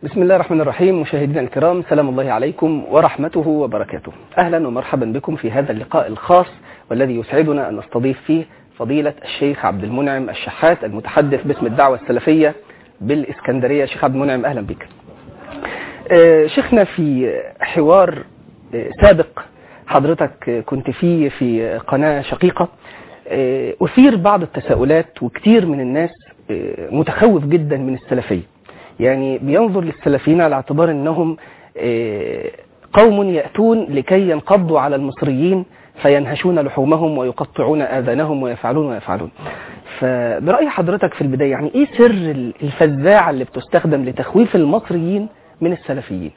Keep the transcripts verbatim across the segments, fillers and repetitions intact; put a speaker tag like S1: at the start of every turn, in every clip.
S1: بسم الله الرحمن الرحيم. مشاهدينا الكرام، سلام الله عليكم ورحمته وبركاته. أهلا ومرحبا بكم في هذا اللقاء الخاص والذي يسعدنا أن نستضيف فيه فضيلة الشيخ عبد المنعم الشحات المتحدث باسم الدعوة السلفية بالإسكندرية. شيخ عبد المنعم، أهلا بك. آه شيخنا، في حوار آه سابق حضرتك كنت فيه في قناة شقيقة، آه أثير بعض التساؤلات، وكتير من الناس آه متخوف جدا من السلفية، يعني بينظر للسلفيين على اعتبار أنهم قوم يأتون لكي ينقضوا على المصريين فينهشون لحومهم ويقطعون آذانهم ويفعلون ويفعلون. فبرأي حضرتك في البداية، يعني إيه سر الفزاعة اللي بتستخدم لتخويف المصريين من السلفيين؟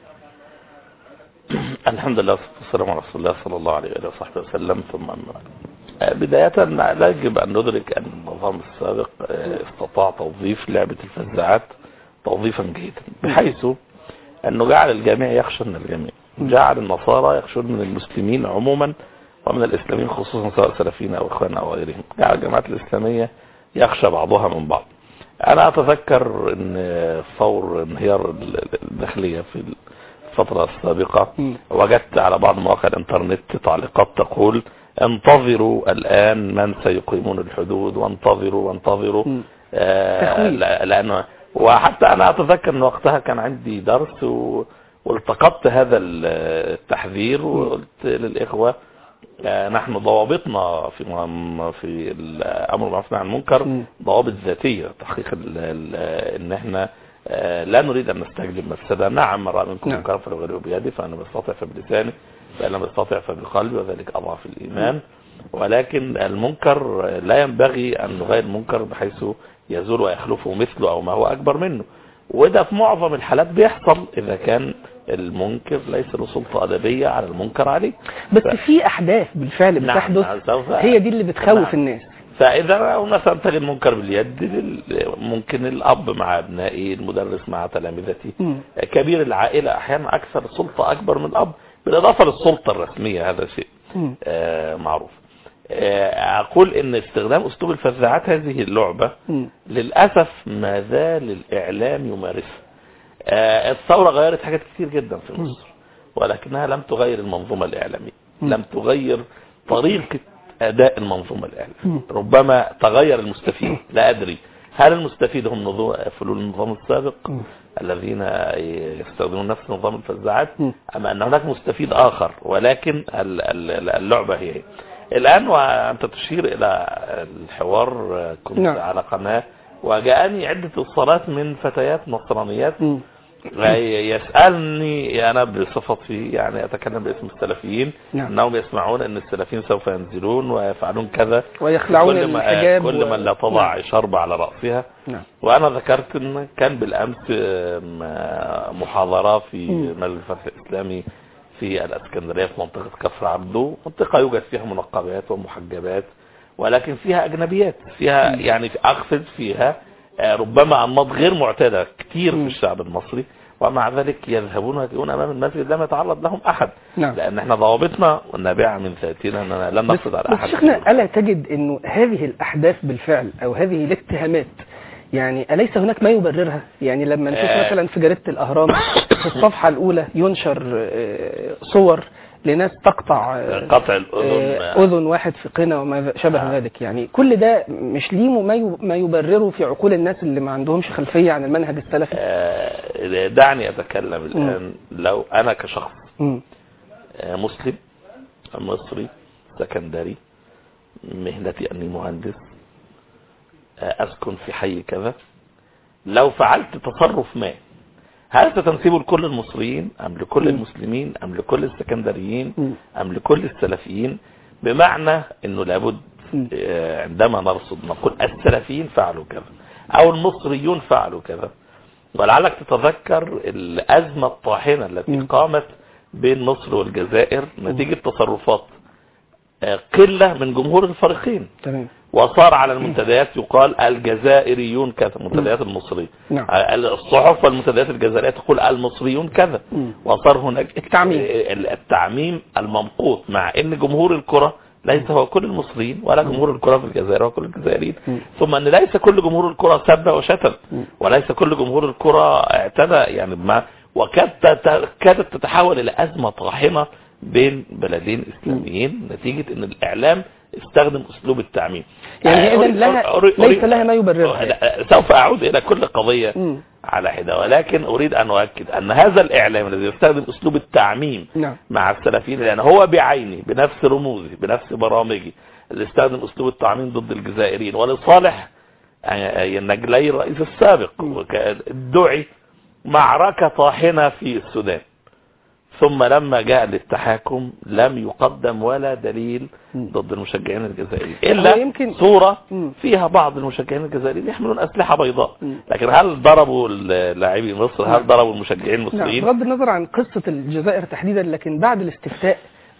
S2: الحمد لله والسلام على رسول الله صلى الله عليه وصحبه وسلم. ثم بداية لا يجب أن ندرك أن النظام السابق استطاع توظيف لعبة الفزاعات توظيفا جيدا، بحيث أنه جعل الجميع يخشى من الجميع، جعل النصارى يخشون من المسلمين عموما ومن الإسلاميين خصوصا، سواء سلفيين أو إخوان أو غيرهم، جعل الجماعات الإسلامية يخشى بعضها من بعض. أنا أتذكر أن فور انهيار الداخلية في الفترة السابقة وجدت على بعض مواقع الإنترنت تعليقات تقول: انتظروا الآن من سيقيمون الحدود، وانتظروا وانتظروا آه لأنه. وحتى أنا أتذكر أن وقتها كان عندي درس و... والتقطت هذا التحذير وقلت للإخوة: آه نحن ضوابطنا في في الأمر بالمعروف والنهي عن المنكر ضوابط ذاتية، تحقيق ال... ال... إن احنا آه لا نريد أن نستجلب مفسدة. نعم، من رأى منكم منكرا فليغيره بيده، فأنا بستطيع فبلساني، فإن لم أستطع فبقلبي، وذلك أضعف الإيمان. ولكن المنكر لا ينبغي أن نغير المنكر بحيث يزول ويخلفه مثله أو ما هو أكبر منه، وده في معظم الحالات بيحصل إذا كان المنكر ليس له سلطة أدبية على المنكر عليه.
S1: بس ف... في أحداث بالفعل بتحدث، نعم، هي دي اللي بتخوف، نعم، الناس.
S2: فإذا مثلا تجد منكر باليد، ممكن الأب مع أبنائه، المدرس مع تلامذته، كبير العائلة أحيانا أكثر سلطة أكبر من الأب، بالإضافة للسلطة الرسمية. هذا شيء آه معروف. أقول إن استخدام أسلوب الفزاعات هذه اللعبة م. للأسف ما زال الإعلام يمارسها. الثورة غيرت حاجات كتير جدا في مصر، ولكنها لم تغير المنظومة الإعلامية، م. لم تغير طريقة أداء المنظومة الإعلامية. ربما تغير المستفيد، لا أدري هل المستفيد هم فلول النظام السابق م. الذين يستخدمون نفس نظام الفزاعات، أم أن هناك مستفيد آخر، ولكن اللعبة هي هي. الآن وأنت تشير إلى الحوار، كنت نعم. على قناة وجاءني عدة اتصالات من فتيات نصرانيات يسألني أنا بصفتي، يعني أتكلم باسم السلفيين، نعم. أنهم يسمعون أن السلفيين سوف ينزلون ويفعلون كذا
S1: ويخلعون الحجاب،
S2: كل من لا تضع نعم. شرب على رأسها، نعم. وأنا ذكرت أن كان بالأمس محاضرة في مجلس الفتح الإسلامي في الاسكندرية في منطقة كفر عبده، منطقة يوجد فيها منقبات ومحجبات، ولكن فيها أجنبيات، فيها يعني أقصد فيها ربما أنماط غير معتادة كتير في الشعب المصري، ومع ذلك يذهبون ويجيئون أمام المسجد لم يتعرض لهم أحد، نعم. لأن احنا ضوابطنا والنابعة من ذاتنا أننا لن نقصد على أحد.
S1: بس شيخنا، ألا تجد أنه هذه الأحداث بالفعل أو هذه الاتهامات، يعني أليس هناك ما يبررها؟ يعني لما نشوف آه مثلا في جريدة الأهرام في الصفحة الأولى ينشر صور لناس تقطع
S2: قطع الأذن
S1: أذن واحد في قنا وما شابه آه. ذلك، يعني كل ده مش ليه ما يبرره في عقول الناس اللي ما عندهمش خلفية عن المنهج السلفي؟
S2: آه دعني أتكلم الآن. م. لو أنا كشخص م. آه مسلم مصري سكندري، مهنتي أني مهندس، أسكن في حي كذا، لو فعلت تصرف ما، هل ستنسبه لكل المصريين أم لكل م. المسلمين أم لكل السكندريين م. أم لكل السلفيين؟ بمعنى أنه لابد م. عندما نرصد نقول السلفيين فعلوا كذا أو المصريون فعلوا كذا. ولعلك تتذكر الأزمة الطاحنة التي م. قامت بين مصر والجزائر نتيجة تصرفات قلة من جمهور الفريقين، تمام. وصار على المنتديات يقال الجزائريون كذا، منتديات المصري، نعم. الصحف والمنتديات الجزائرية تقول المصريون كذا، وصار هناك
S1: التعميم
S2: التعميم الممقوت، مع ان جمهور الكرة ليس هو كل المصريين ولا جمهور الكرة في الجزائر وكل الجزائريين، ثم أن ليس كل جمهور الكرة سب وشتم، وليس كل جمهور الكرة اعتدى يعني بما، وكادت تتحول إلى أزمة طاحنة بين بلدين إسلاميين نتيجة أن الإعلام استخدم أسلوب التعميم.
S1: يعني إذن لها ليس لها ما يبررها.
S2: سوف أعود إلى كل قضية م. على حدة، ولكن أريد أن أؤكد أن هذا الإعلام الذي يستخدم أسلوب التعميم نعم. مع السلفيين، لأن هو بعيني بنفس رموزي بنفس برامجي اللي استخدم أسلوب التعميم ضد الجزائريين ولصالح النجلي الرئيس السابق، دعي معركة طاحنة في السودان، ثم لما جاء للتحاكم لم يقدم ولا دليل ضد المشجعين الجزائريين إلا يمكن صورة فيها بعض المشجعين الجزائريين يحملون أسلحة بيضاء، لكن هل ضربوا لاعبي مصر؟ هل ضربوا المشجعين المصريين؟
S1: بغض النظر عن قصة الجزائر تحديدا، لكن بعد الاستفتاء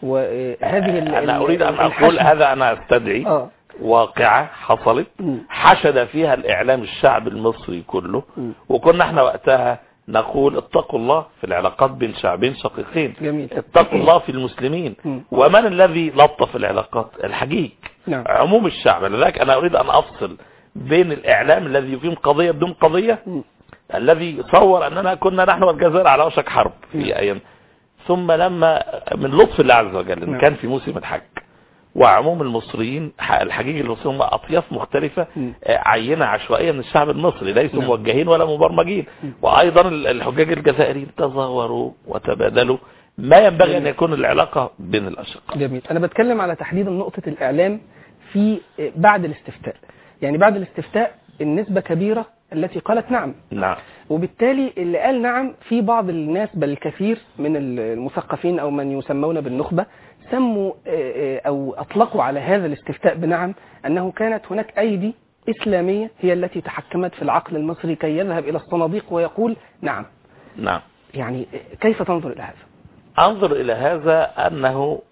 S1: وهذه
S2: أنا أريد أن أقول هذا، أنا أستدعي آه. واقعة حصلت حشد فيها الإعلام الشعب المصري كله، وكنا احنا وقتها نقول اتقوا الله في العلاقات بين شعبين شقيقين، جميل. اتقوا الله في المسلمين. ومن الذي لطف العلاقات؟ الحقيق نعم. عموم الشعب. لذلك أنا أريد أن أفصل بين الإعلام الذي يقيم قضية بدون قضية، م. الذي صور أننا كنا نحن والجزائر على وشك حرب في أيام، ثم لما من لطف الله عز وجل إن كان في موسم الحج وعموم المصريين الحقيقي المصريين هم أطياف مختلفة عينة عشوائية من الشعب المصري، ليسوا موجهين ولا مبرمجين، وأيضا الحجاج الجزائريين تظاهروا وتبادلوا ما ينبغي أن يكون العلاقة بين الأشقاء.
S1: جميل. أنا بتكلم على تحديد نقطة الإعلام في بعد الاستفتاء، يعني بعد الاستفتاء النسبة كبيرة التي قالت نعم.
S2: نعم.
S1: وبالتالي اللي قال نعم في بعض الناس بل الكثير من المثقفين أو من يسمون بالنخبة سموا أو أطلقوا على هذا الاستفتاء بنعم أنه كانت هناك أيدي إسلامية هي التي تحكمت في العقل المصري كي يذهب إلى الصناديق ويقول نعم.
S2: نعم.
S1: يعني كيف تنظر إلى هذا؟
S2: أنظر إلى هذا أنه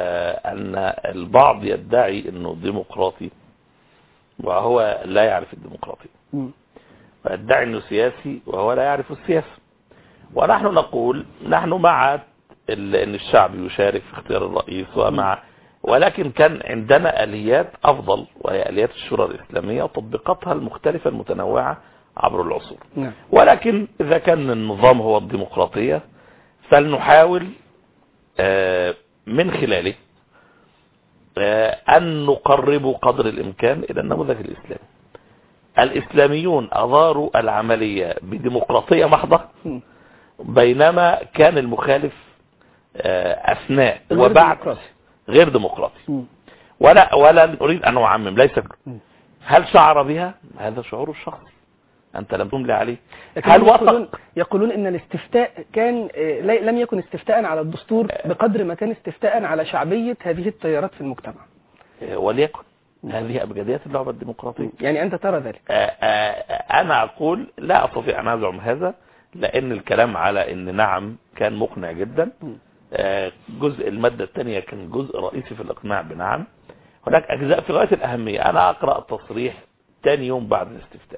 S2: أن البعض يدعي أنه ديمقراطي وهو لا يعرف الديمقراطية، ويدعي أنه سياسي وهو لا يعرف السياسة. ونحن نقول نحن مع أن الشعب يشارك في اختيار الرئيس ومع، ولكن كان عندنا آليات أفضل، وهي آليات الشورى الإسلامية وتطبيقاتها المختلفة المتنوعة عبر العصور. ولكن إذا كان النظام هو الديمقراطية فلنحاول من خلاله أن نقرب قدر الإمكان إلى النموذج الإسلامي. الإسلاميون أظهروا العملية بديمقراطية محضة، بينما كان المخالف أثناء وبعد غير ديمقراطي. ولا ولا أريد أن أعمم، ليس هل شعر بها؟ هذا شعور الشخصي، أنت لم تملي عليه. هل
S1: يقولون, يقولون إن الاستفتاء كان لم يكن استفتاء على الدستور بقدر ما كان استفتاء على شعبية هذه التيارات في المجتمع.
S2: وليكن هذه أبجديات اللعبة الديمقراطية.
S1: يعني أنت ترى ذلك؟
S2: أنا أقول لا أستطيع أن أزعم هذا، لأن الكلام على إن نعم كان مقنع جدا. جزء المادة الثانية كان جزء رئيسي في الإقناع بنعم. هناك أجزاء في غاية الأهمية. أنا أقرأ التصريح ثاني يوم بعد الاستفتاء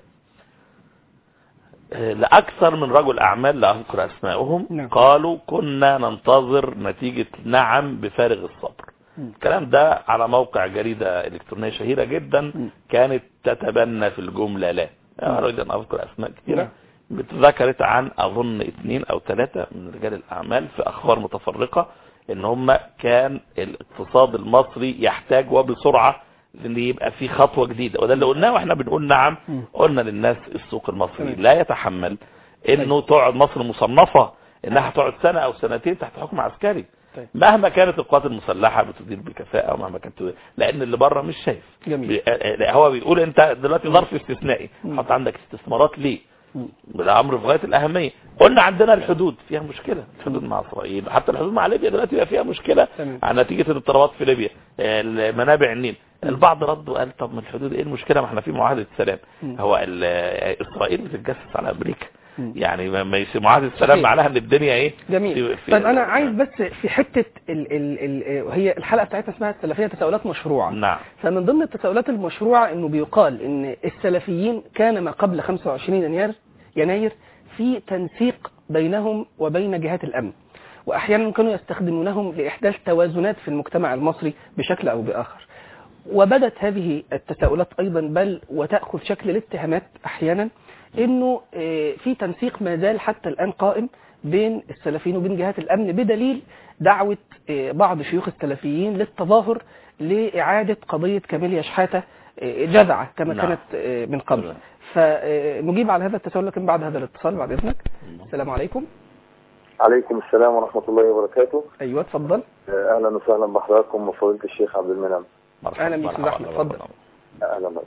S2: لأكثر من رجل أعمال لا أذكر أسمائهم نعم. قالوا كنا ننتظر نتيجة نعم بفارغ الصبر. م. الكلام ده على موقع جريدة إلكترونية شهيرة جدا م. كانت تتبنى في الجملة لا أريد أن أذكر أسماء كثيرة نعم. بتذكرت عن أظن اثنين أو ثلاثة من رجال الأعمال في أخبار متفرقة إن هم كان الاقتصاد المصري يحتاج وبسرعة ان يبقى في خطوة جديدة، وده اللي قلناه واحنا بنقول نعم. قلنا للناس السوق المصري لا يتحمل انه تقعد مصر مصنفة انها تقعد سنة او سنتين تحت حكم عسكري مهما كانت القوات المسلحة بتدير بكفاءة ومهما كانت، لان اللي بره مش شايف. جميل. هو بيقول انت دلوقتي ظرف استثنائي، حط عندك استثمارات ليه؟ ده امر في غايه الاهميه. قلنا عندنا الحدود فيها مشكله، الحدود مع اسرائيل، حتى الحدود مع ليبيا دلوقتي بقى فيها مشكله عن نتيجه الاضطرابات في ليبيا، منابع النيل. البعض رد وقال طب ما الحدود ايه المشكله، ما احنا في معاهده سلام. هو اسرائيل بتتجسس على امريكا، يعني ما يصير معاهده السلام معناها ان الدنيا ايه.
S1: جميل. طيب انا عايز بس في حته ال ال ال هي الحلقه بتاعتنا اسمها السلفيه تساؤلات مشروعه.
S2: نعم.
S1: فمن ضمن التساؤلات المشروعه انه بيقال ان السلفيين كان ما قبل خمسة وعشرين يناير يناير في تنسيق بينهم وبين جهات الامن، وأحيانا كانوا يستخدمونهم لإحداث توازنات في المجتمع المصري بشكل أو بآخر. وبدت هذه التساؤلات أيضا بل وتأخذ شكل الاتهامات أحيانا إنه في تنسيق ما زال حتى الآن قائم بين السلفيين وبين جهات الأمن، بدليل دعوة بعض شيوخ السلفيين للتظاهر لإعادة قضية كاميليا شحاتة جذعة كما نعم. كانت من قبل. نعم. فنجيب على هذا التساؤل لكن بعد هذا الاتصال بعد إذنك. السلام عليكم.
S3: عليكم السلام ورحمة الله وبركاته.
S1: أيوة تفضل.
S3: أهلا وسهلا بحضراتكم وفضيلة الشيخ عبد المنعم.
S1: أهلا بك أستاذ أحمد، تفضل.
S3: أهلا بك.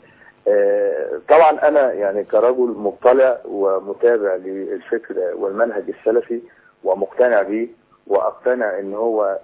S3: طبعا أنا يعني كرجل مطلع ومتابع للفكر والمنهج السلفي ومقتنع به وأقتنع إن هو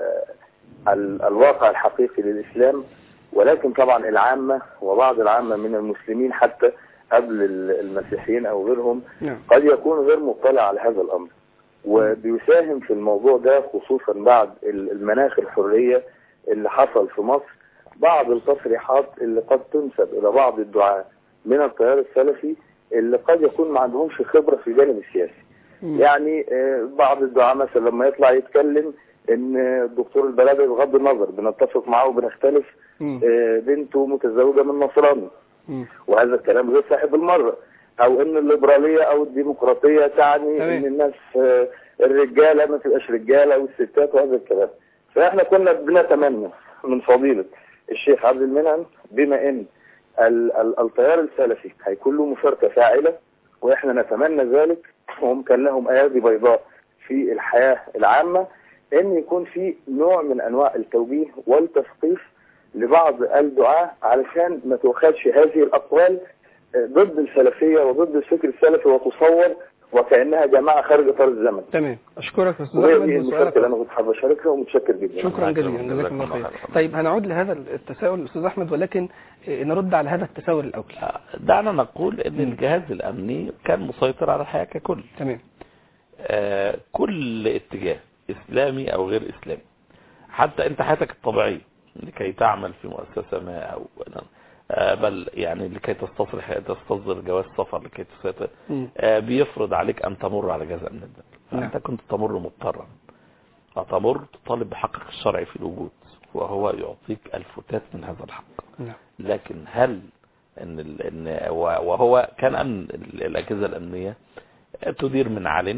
S3: الواقع الحقيقي للإسلام، ولكن طبعا العامة وبعض العامة من المسلمين حتى قبل المسيحيين أو غيرهم قد يكون غير مطلع على هذا الأمر، وبيساهم في الموضوع ده خصوصا بعد المناخ الحرية اللي حصل في مصر بعض التصريحات اللي قد تنسب إلى بعض الدعاة من التيار السلفي اللي قد يكون ما عندهمش خبرة في الجانب السياسي. م. يعني بعض الدعاة مثلا لما يطلع يتكلم ان الدكتور البلدي بغض النظر بنتفق معه وبنختلف بنته متزوجة من نصراني، وهذا الكلام غير صحيح بالمرة، او ان الليبرالية او الديمقراطية تعني طبعا. ان الناس الرجالة ما تبقاش رجالة والستات وهذا الكلام. فاحنا كنا بنتمنى من فضيلة الشيخ عبد المنعم بما ان التيار السلفي هيكون له مشاركة فاعلة واحنا نتمنى ذلك، وهم كان لهم ايادي بيضاء في الحياة العامة، ان يكون في نوع من انواع التوجيه والتثقيف لبعض الدعاة علشان ما تؤخذش هذه الاقوال ضد السلفية وضد الفكر السلفي وتصور وكأنها جماعة خارج اطار الزمن.
S1: تمام، اشكرك يا استاذ احمد
S3: وسؤالك اللي انا كنت حابب اشاركها ومتشكر جدا.
S1: شكرا جزيلا، جزاك الله خير. طيب هنعود لهذا التساؤل استاذ احمد، ولكن نرد على هذا التساؤل الاول.
S2: دعنا نقول ان الجهاز الامني كان مسيطر على الحياة ككل.
S1: تمام.
S2: آه كل اتجاه اسلامي او غير اسلامي، حتى انت حياتك الطبيعية لكي تعمل في مؤسسة ما او آه بل يعني لكي تستصرح تستصدر جواز سفر لكي تسافر آه بيفرض عليك ان تمر على جزء من الدم، فانت كنت تمر مضطرا، فتمر تطالب بحقك الشرعي في الوجود وهو يعطيك الفتات من هذا الحق. لكن هل ان, إن وهو كان أمن الاجهزة الامنية تدير من علم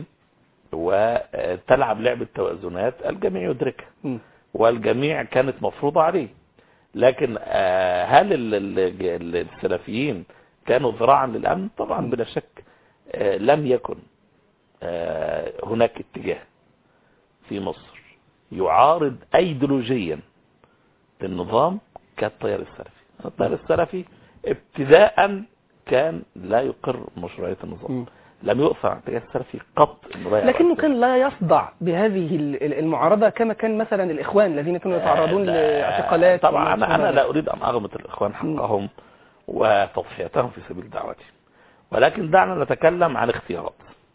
S2: وتلعب لعبة توازنات الجميع يدركها والجميع كانت مفروضة عليه، لكن هل السلفيين كانوا ذراعا للأمن؟ طبعا بلا شك لم يكن هناك اتجاه في مصر يعارض ايديولوجيا النظام كالتيار السلفي. التيار السلفي ابتداء كان لا يقر مشروعية النظام، م. لم يؤثر عن التيار السلفي قط،
S1: لكنه كان لا يصدع بهذه المعارضة كما كان مثلا الإخوان الذين كانوا يتعرضون لاعتقالات.
S2: طبعا أنا, أنا لا أريد أن أغمط الإخوان حقهم وتضحيتهم في سبيل دعوتهم، ولكن دعنا نتكلم عن اختيارات.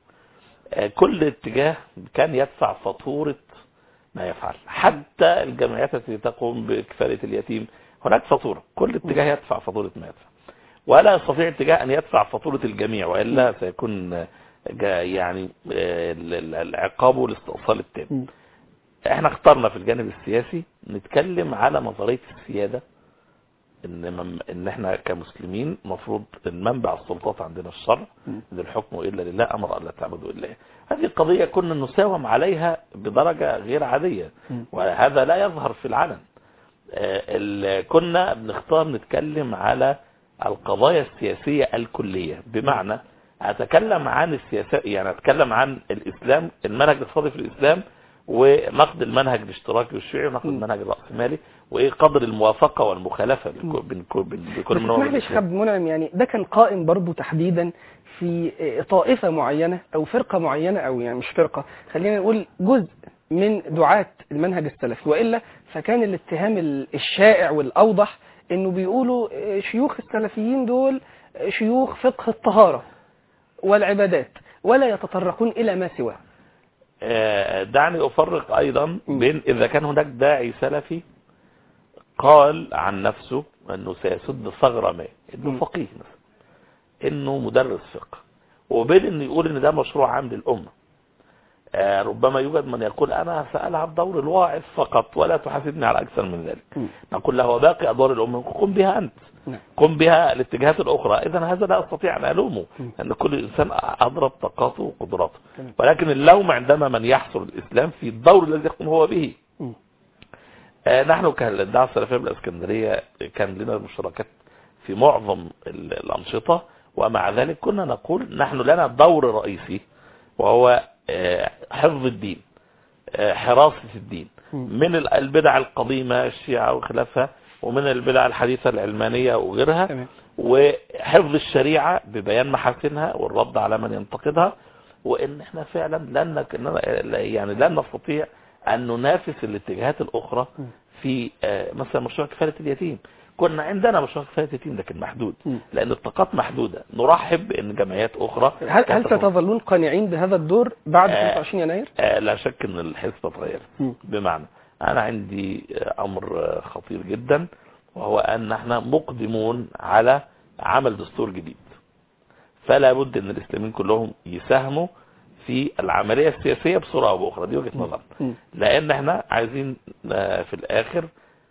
S2: كل اتجاه كان يدفع فاتورة ما يفعل، حتى الجمعيات التي تقوم بكفالة اليتيم هناك فاتورة، كل اتجاه يدفع فاتورة ما يدفع، ولا يستطيع اتجاه أن يدفع فاتورة الجميع، وإلا سيكون يعني العقاب والاستئصال التام. احنا اخترنا في الجانب السياسي نتكلم على نظرية السيادة، ان ان احنا كمسلمين مفروض المنبع السلطات عندنا الشرع، ان الحكم الا لله امر الا تعبدوا الا اياه. هذه القضيه كنا نساوم عليها بدرجه غير عاديه، وهذا لا يظهر في العلن. كنا بنختار نتكلم على القضايا السياسيه الكليه، بمعنى اتكلم عن السياسه، يعني اتكلم عن الاسلام، المنهج الاقتصادي في الاسلام، ونقد المنهج الاشتراكي والشيوعي، ونقد المنهج الرأسمالي، وايه قدر الموافقة والمخالفة بين كل منهم.
S1: بس شيخ عبد المنعم، يعني ده كان قائم برضو تحديدا في طائفة معينة او فرقة معينة، او يعني مش فرقة، خلينا نقول جزء من دعاة المنهج السلفي، وإلا فكان الاتهام الشائع والأوضح انه بيقولوا شيوخ السلفيين دول شيوخ فقه الطهارة والعبادات ولا يتطرقون الى ما سواه.
S2: دعني أفرق أيضا بين إذا كان هناك داعي سلفي قال عن نفسه أنه سيسد ثغرة ما، أنه فقيه مثلا، أنه مدرس فقه، وبين أنه يقول أن ده مشروع عام للأمة. آه ربما يوجد من يقول انا سألعب دور الواعظ فقط ولا تحاسبني على اكثر من ذلك. م. نقول له باقي ادوار الام قم بها انت، م. قم بها الاتجاهات الاخرى. اذا هذا لا استطيع ان الومه، لان كل انسان اضرب طاقاته وقدراته، ولكن اللوم عندما من يحصر الاسلام في الدور الذي يقوم هو به. م. آه نحن كالدعوة السلفية بالاسكندرية كان لنا مشاركات في معظم الانشطة، ومع ذلك كنا نقول نحن لنا دور رئيسي وهو حفظ الدين، حراسة الدين من البدع القديمة الشيعة وخلافها، ومن البدع الحديثة العلمانية وغيرها، وحفظ الشريعة ببيان محاسنها والرد على من ينتقدها. وان احنا فعلا لن يعني لن نستطيع ان ننافس الاتجاهات الاخرى في مثلا مشروع كفالة اليتيم. كنا عندنا مشروع كفاية يتيم لكن محدود، لأن الطاقات محدودة. نرحب بأن جمعيات أخرى.
S1: هل, هل ستظلون قانعين بهذا الدور بعد خمسة وعشرين يناير؟
S2: آه لا شك أن الحزب اتغيرت. بمعنى أنا عندي أمر خطير جدا، وهو أن احنا مقدمون على عمل دستور جديد، فلا بد أن الإسلاميين كلهم يساهموا في العملية السياسية بصورة أو بأخرى. دي وجهة نظر، لأن احنا عايزين في الآخر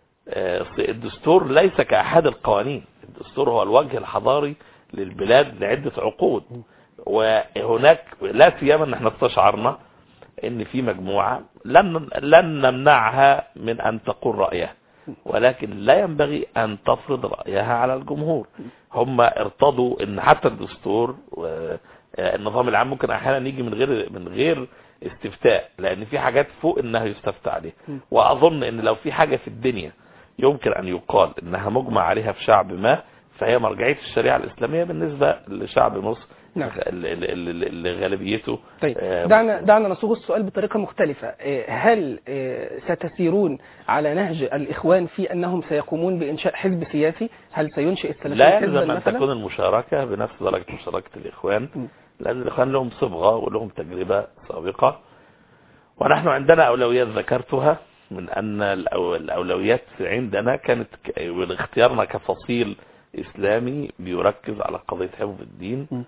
S2: الدستور ليس كأحد القوانين. الدستور هو الوجه الحضاري للبلاد لعدة عقود، وهناك لا سيما ان احنا استشعرنا ان في مجموعة لن, لن نمنعها من ان تقول رأيها، ولكن لا ينبغي ان تفرض رأيها على الجمهور. هم ارتضوا ان حتى الدستور والنظام العام ممكن احيانا يجي من غير من غير استفتاء، لان في حاجات فوق انها يستفتى عليها. واظن ان لو في حاجة في الدنيا يمكن أن يقال إنها مجمع عليها في شعب ما، فهي مرجعية الشريعة الإسلامية بالنسبة لشعب مصر. نعم. اللي غالبيته.
S1: طيب دعنا دعنا نصوغ السؤال بطريقة مختلفة. هل ستسيرون على نهج الإخوان في أنهم سيقومون بإنشاء حزب سياسي؟ هل سينشئ السلفيين
S2: لا يلزم أن تكون المشاركة بنفس درجة مشاركة الإخوان، لأن الإخوان لهم صبغة ولهم تجربة سابقة، ونحن عندنا أولويات ذكرتها. من أن الأولويات عندنا كانت واختيارنا كفصيل إسلامي بيركز على قضية حفظ الدين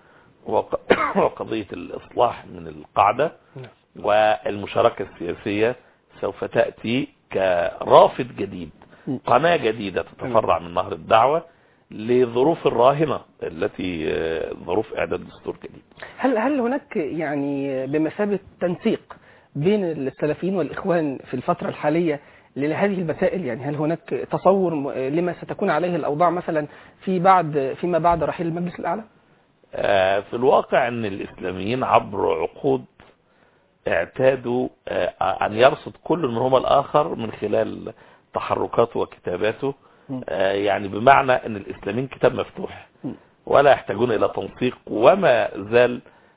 S2: وقضية الإصلاح من القاعدة، والمشاركة السياسية سوف تأتي كرافد جديد، قناة جديدة تتفرع من نهر الدعوة لظروف الراهنة التي ظروف إعداد دستور جديد.
S1: هل هل هناك يعني بمثابة تنسيق بين السلفيين والإخوان في الفترة الحالية لهذه المسائل؟ يعني هل هناك تصور لما ستكون عليه الأوضاع مثلا في بعد فيما بعد رحيل المجلس الأعلى؟
S2: في الواقع أن الإسلاميين عبر عقود اعتادوا أن يرصد كل منهم الآخر من خلال تحركاته وكتاباته، يعني بمعنى أن الإسلاميين كتاب مفتوح ولا يحتاجون إلى تنسيق، وما زال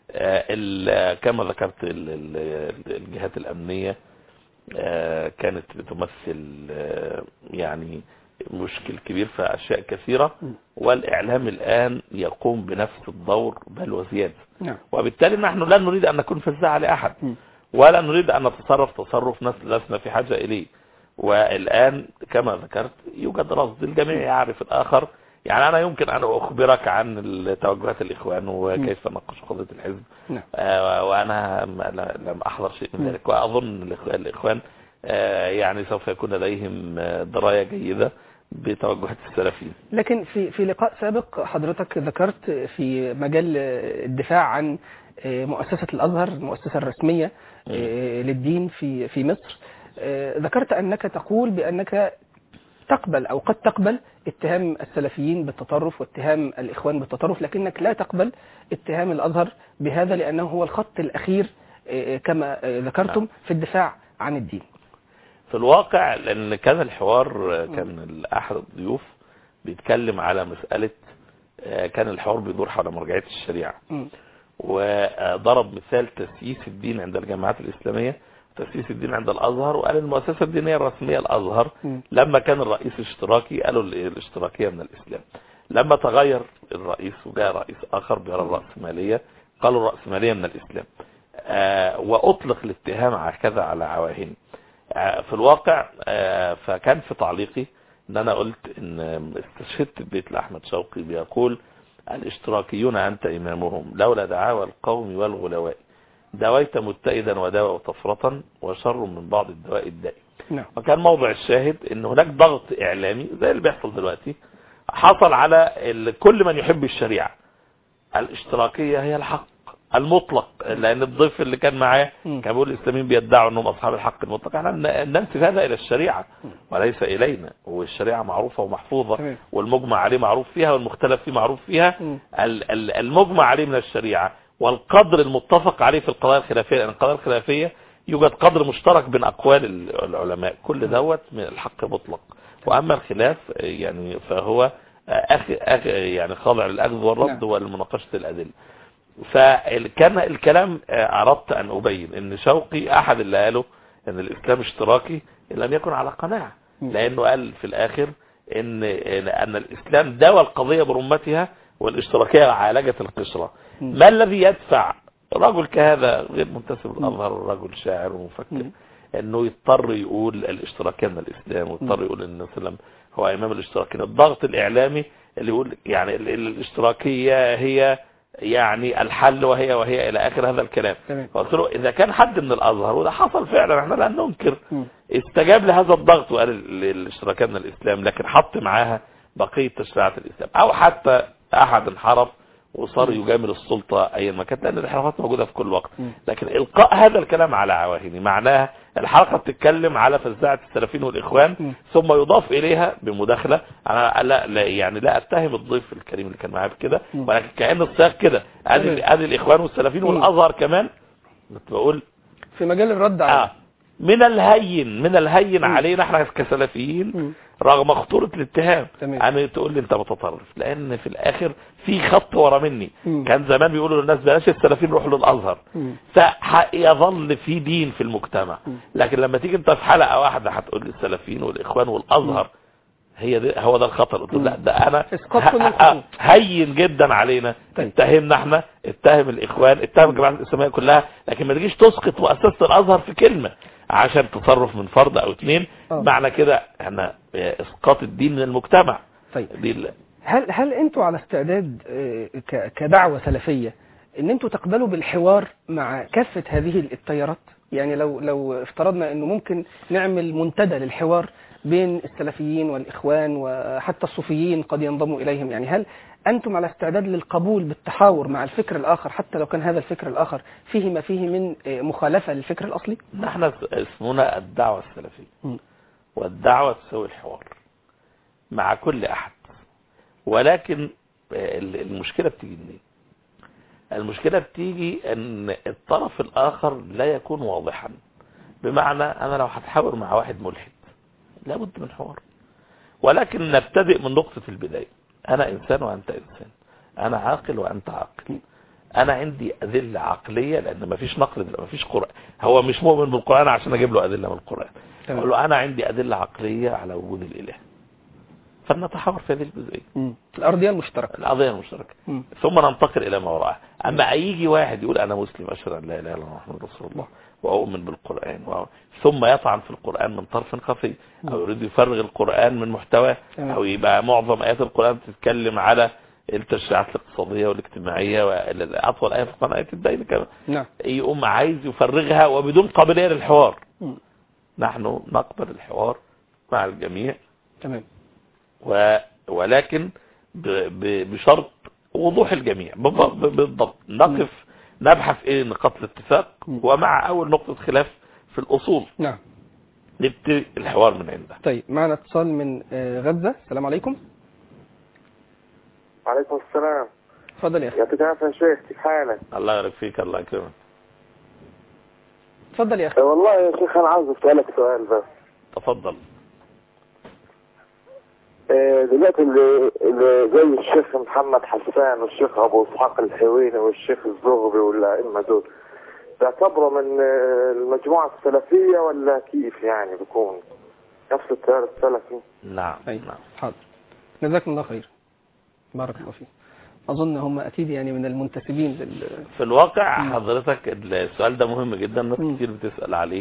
S2: كما ذكرت الجهات الأمنية كانت بتمثل يعني مشكل كبير في أشياء كثيرة، والإعلام الآن يقوم بنفس الدور بل وزيادة. وبالتالي نحن لا نريد أن نكون فزاعة لأحد، ولا نريد أن نتصرف تصرف لسنا في حاجة إليه. والآن كما ذكرت يوجد رصد، الجميع يعرف الآخر. يعني أنا يمكن أن أخبرك عن توجهات الإخوان وكيف نقش قضية الحزب، آه وأنا لم أحضر شيء من ذلك، وأظن الإخوان آه يعني سوف يكون لديهم دراية جيدة بتوجهات السلفيين.
S1: لكن في في لقاء سابق حضرتك ذكرت في مجال الدفاع عن مؤسسة الأزهر، المؤسسة الرسمية للدين في في مصر، ذكرت أنك تقول بأنك تقبل أو قد تقبل اتهام السلفيين بالتطرف واتهام الإخوان بالتطرف، لكنك لا تقبل اتهام الأزهر بهذا لأنه هو الخط الأخير كما ذكرتم في الدفاع عن الدين.
S2: في الواقع لأن كان الحوار كان أحد الضيوف بيتكلم على مسألة، كان الحوار بيدور حول مرجعية الشريعة، وضرب مثال تسييس الدين عند الجماعات الإسلامية، تأسيس الدين عند الأزهر، وقال المؤسسة الدينية الرسمية الأزهر. م. لما كان الرئيس اشتراكي قالوا الاشتراكية من الإسلام، لما تغير الرئيس وجاء رئيس آخر بيرى الرأسمالية قالوا الرأسمالية من الإسلام، آه وأطلق الاتهام هكذا على عواهن. آه في الواقع آه فكان في تعليقي ان انا قلت ان استشهدت ببيت لأحمد شوقي بيقول الاشتراكيون أنت إمامهم لولا دعاوى القوم والغلواء دويت متئدا ودواء طفرة وشر من بعض الدواء الدائم.
S1: نعم.
S2: وكان موضع الشاهد ان هناك ضغط اعلامي زي اللي بيحصل دلوقتي حصل على كل من يحب الشريعة. الاشتراكية هي الحق المطلق، لان الضيف اللي كان معاه كان بيقول الاسلاميين بيدعوا انهم اصحاب الحق المطلق. احنا ننسب هذا الى الشريعة وليس الينا، والشريعة معروفة ومحفوظة والمجمع عليه معروف فيها والمختلف فيه معروف فيها. المجمع عليه من الشريعة والقدر المتفق عليه في القضايا الخلافية، لان القضايا الخلافية يوجد قدر مشترك بين اقوال العلماء، كل دوت من الحق مطلق. واما الخلاف يعني فهو اخ اخ يعني خاضع للاخذ والرد والمناقشه الادله. فكان الكلام اردت ان ابين ان شوقي احد اللي قاله ان الاسلام اشتراكي لم يكن على قناعه، لانه قال في الاخر ان ان الاسلام داوى القضيه برمتها والاشتراكيه عالجت القشره. ما الذي يدفع رجل كهذا غير منتسب للازهر ورجل شاعر ومفكر انه يضطر يقول الاشتراكيه من الاسلام ويضطر يقول ان النبي صلى الله عليه وسلم هو امام الاشتراكيين؟ الضغط الاعلامي اللي يقول يعني الاشتراكيه هي يعني الحل وهي وهي الى اخر هذا الكلام. قلت له اذا كان حد من الازهر، وده حصل فعلا احنا لا ننكر، استجاب لهذا الضغط وقال الاشتراكيه من الاسلام، لكن حط معاها بقيه تشريعات الاسلام، او حتى احد انحرف وصار يجامل السلطة اي ما كانت، لان الانحرافات موجودة في كل وقت. لكن القاء هذا الكلام على عواهني معناها الحلقة بتتكلم على فزاعة السلفيين والاخوان، ثم يضاف اليها بمداخلة. انا لا, لا يعني لا اتهم الضيف الكريم اللي كان معاه بكده، ولكن كأن السياق كده ادي ادي الاخوان والسلفيين والازهر كمان بقول
S1: في مجال الرد على
S2: آه من الهين من الهين علينا احنا كسلفيين رغم خطورة الاتهام يعني تقول لي انت متطرف، لان في الاخر في خط ورا مني. مم. كان زمان بيقولوا للناس بلاش السلفيين روحوا للازهر، فيظل في دين في المجتمع. مم. لكن لما تيجي انت في حلقة واحدة هتقول لي السلفيين والاخوان والازهر، مم. هي ده هو ده الخطر. قلت لا ده انا ه... هين جدا علينا. طيب. اتهمنا احنا، اتهم الاخوان، اتهم الجماعه الاسلاميه كلها، لكن ما تجيش تسقط مؤسسه الازهر في كلمه عشان تصرف من فرد او اثنين. أوه. معنى كده احنا اسقاط الدين من المجتمع.
S1: طيب دي هل هل انتوا على استعداد كدعوه سلفيه ان انتوا تقبلوا بالحوار مع كافه هذه التيارات؟ يعني لو لو افترضنا انه ممكن نعمل منتدى للحوار بين السلفيين والإخوان وحتى الصوفيين قد ينضموا إليهم، يعني هل أنتم على استعداد للقبول بالتحاور مع الفكر الآخر حتى لو كان هذا الفكر الآخر فيه ما فيه من مخالفة للفكر الأصلي؟
S2: نحن اسمنا الدعوة السلفية، والدعوة تسوي الحوار مع كل أحد، ولكن المشكلة بتيجي منين؟ المشكلة بتيجي أن الطرف الآخر لا يكون واضحا. بمعنى أنا لو هتحاور مع واحد ملحد لابد من حوار، ولكن نبتدئ من نقطة البداية. أنا إنسان وأنت إنسان، أنا عاقل وأنت عاقل، أنا عندي أدلة عقلية، لأن مفيش نقل، مفيش قرآن، هو مش مؤمن بالقرآن عشان أجيب له أدلة من القرآن. أقول له أنا عندي أدلة عقلية على وجود الإله، فلنتحاور في هذه الجزئية.
S1: الأرضية المشتركة
S2: الأرضية المشتركة م. ثم ننتقل إلى ما وراءها. أما يجي واحد يقول أنا مسلم أشهد أن لا إله إلا الله محمد رسول الله وأؤمن بالقرآن و... ثم يطعن في القرآن من طرف خفي، أو يريد يفرغ القرآن من محتواه، أو يبقى معظم آيات القرآن تتكلم على التشريعات الاقتصادية والاجتماعية، وأطول آية في القرآن آية الدين كمان، نعم. يقوم عايز يفرغها وبدون قابلية للحوار. م. نحن نقبل الحوار مع الجميع،
S1: تمام،
S2: و... ولكن ب... ب... بشرط وضوح الجميع بالضبط. نقف نبحث ايه نقاط الاتفاق، ومع اول نقطة خلاف في الاصول
S1: نعم
S2: نبتدي الحوار من عندها.
S1: طيب معنا اتصال من غزة. السلام عليكم.
S3: وعليكم السلام.
S1: اتفضل يا اخي.
S3: يعطيك العافية يا شيخ، كيف حالك؟
S2: الله يبارك فيك، الله يكرمك.
S1: اتفضل يا اخي.
S3: والله يا شيخ انا عاوز اسالك سؤال بس.
S2: تفضل.
S3: دلوقتي اللي, اللي زي الشيخ محمد حسان والشيخ ابو اسحاق الحويني والشيخ الزغبي والائمه دول تعتبروا من المجموعه السلفيه ولا كيف يعني بيكون نفس التيار السلفي؟
S2: نعم
S1: أي. نعم حاضر، جزاكم الله خير، بارك الله فيك. اظن هم اكيد يعني من المنتسبين لل...
S2: في الواقع. م. حضرتك السؤال ده مهم جدا، ناس كتير بتسال عليه.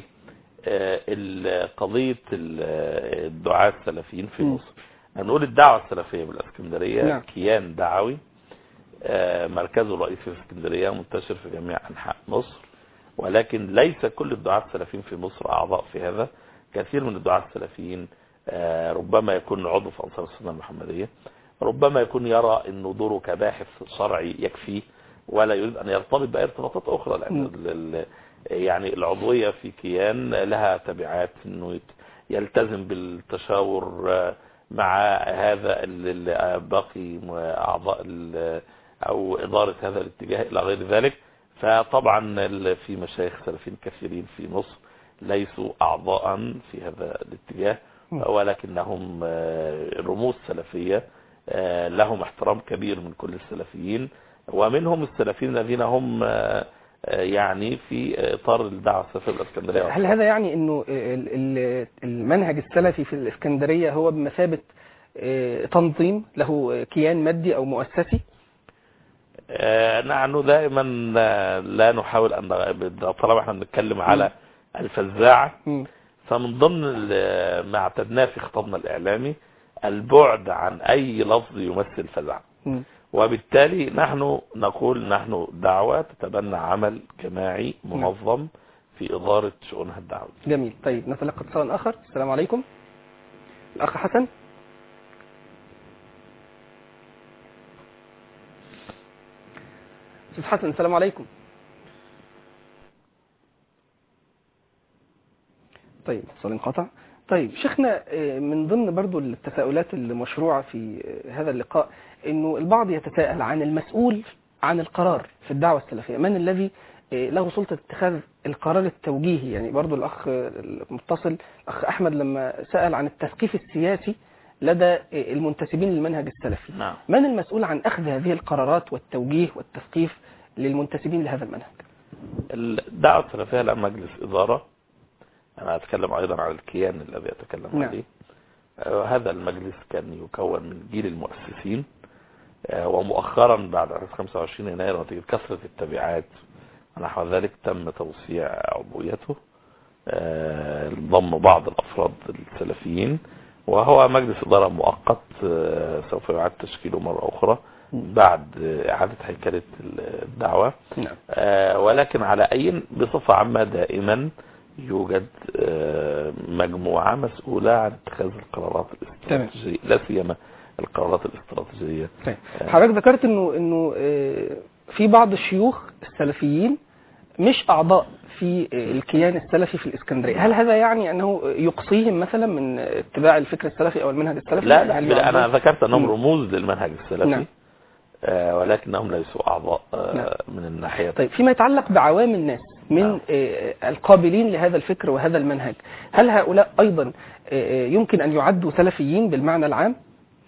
S2: قضيه الدعاة السلفيين في مصر، هنقول الدعوة السلفية بالاسكندرية نعم. كيان دعوي مركزه الرئيسي في اسكندرية، منتشر في جميع أنحاء مصر، ولكن ليس كل الدعاة السلفيين في مصر أعضاء في هذا. كثير من الدعاة السلفيين ربما يكون عضو في أنصار السنة المحمدية، ربما يكون يرى أنه دوره كباحث شرعي يكفيه ولا يريد أن يرتبط بأي ارتباطات أخرى، لأن يعني العضوية في كيان لها تبعات، أنه يلتزم بالتشاور مع هذا باقي أعضاء أو إدارة هذا الاتجاه إلى غير ذلك. فطبعا في مشايخ سلفيين كثيرين في مصر ليسوا أعضاء في هذا الاتجاه، ولكنهم رموز سلفية لهم احترام كبير من كل السلفيين، ومنهم السلفيين الذين هم يعني في إطار الدعوة السلفية في الإسكندرية.
S1: هل هذا يعني أنه المنهج السلفي في الإسكندرية هو بمثابة تنظيم له كيان مادي أو مؤسسي؟
S2: نحن دائما لا نحاول أن طالما احنا بنتكلم على الفزاعة، فمن ضمن ما اعتدناه في خطابنا الإعلامي البعد عن أي لفظ يمثل فزاعة، وبالتالي نحن نقول نحن دعوة تتبنى عمل جماعي منظم في إدارة شؤونها الدعوة.
S1: جميل. طيب نتلقى اتصال آخر. السلام عليكم. الأخ حسن. أستاذ حسن السلام عليكم. طيب اتصال انقطع. طيب شيخنا، من ضمن برضو التساؤلات المشروعة في هذا اللقاء انه البعض يتساءل عن المسؤول عن القرار في الدعوة السلفية، من الذي له سلطة اتخاذ القرار التوجيهي؟ يعني برضو الأخ المتصل الأخ أحمد لما سأل عن التثقيف السياسي لدى المنتسبين للمنهج السلفي،
S2: نعم.
S1: من المسؤول عن أخذ هذه القرارات والتوجيه والتثقيف للمنتسبين لهذا المنهج؟
S2: الدعوة السلفية لها مجلس إدارة، أنا أتكلم أيضا عن الكيان الذي أتكلم نعم. عليه. هذا المجلس كان يكون من جيل المؤسسين، ومؤخرا بعد خمسة وعشرين يناير نتيجة كثرة التبعات ونحو ذلك تم توسيع عضويته، ضم بعض الأفراد السلفيين، وهو مجلس إدارة مؤقت سوف يعاد تشكيله مرة أخرى بعد إعادة هيكلة الدعوة.
S1: نعم.
S2: ولكن على أي بصفة عامة دائما يوجد مجموعة مسؤولة عن اتخاذ القرارات الاستراتيجية، لا سيما القرارات الاستراتيجية.
S1: حضرتك ذكرت انه انه في بعض الشيوخ السلفيين مش اعضاء في الكيان السلفي في الاسكندرية، هل هذا يعني انه يقصيهم مثلا من اتباع الفكر السلفي او المنهج السلفي؟
S2: لا لا انا ذكرت انهم رموز للمنهج السلفي.
S1: نعم.
S2: آه ولكنهم ليسوا اعضاء آه نعم. من الناحية.
S1: طيب فيما يتعلق بعوام الناس من نعم. آه القابلين لهذا الفكر وهذا المنهج، هل هؤلاء ايضا آه يمكن ان يعدوا سلفيين بالمعنى العام؟